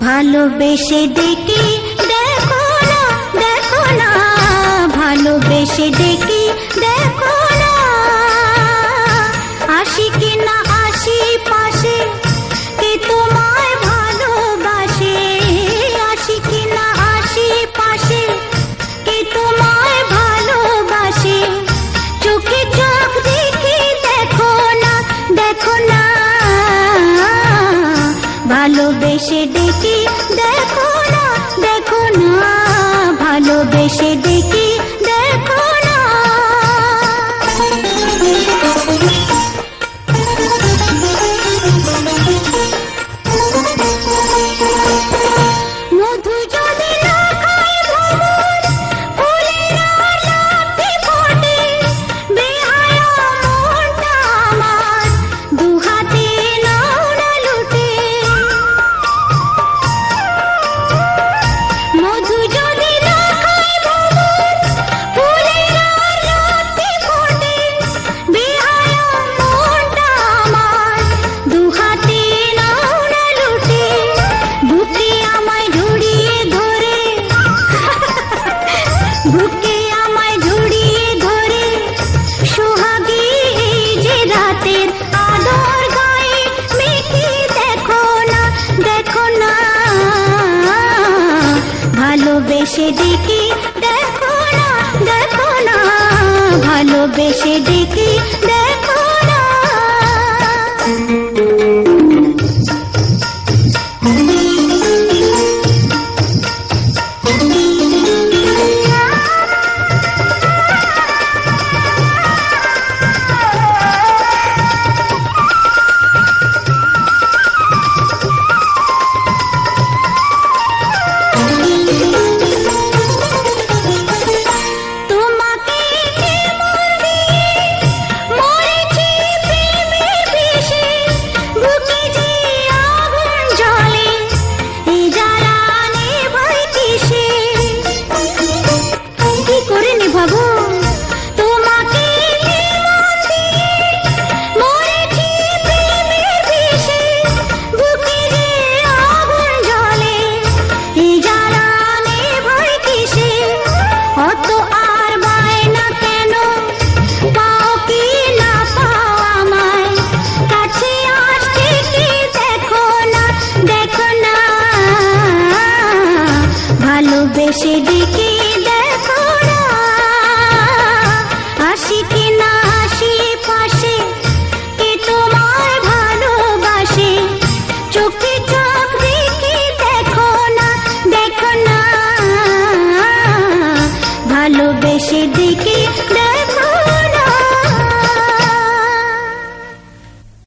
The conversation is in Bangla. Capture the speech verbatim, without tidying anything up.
ভালোবেসে ডেকে দেখো না, দেখো না, ভালোবেসে ডেকে দেখো না, আসি কি না আসি পাশে কে তোমায় ভালোবাসে, আসি কি না আসি পাশে কে তোমায় ভালোবাসে, চোখে চোখ দেখে দেখো না, দেখো না, ভালোবেসে ডেকে দেখো না, দেখো না, ভালোবেসে ডেকে দেখো না। মধু যদি না খায় ভ্রমর, ফুলের আর লাফে ফোটে, বেহায়া মনটা আমার দুহাতে নাও না লুটে। মধু যদি না খায় ভ্রমর, ফুলের আর লাফে ফোটে, বেহায়া মনটা আমার দুহাতে নাও না লুটে। বুকে আমায় জড়িয়ে ধরে, বুকে আমায় জড়িয়ে ধরে, সোহাগী এই যে রাতের আদর গায়ে মেখে দেখো না, দেখো না, ভালোবেসে ডেকে দেখো না, দেখো না, ভালোবেসে ডেকে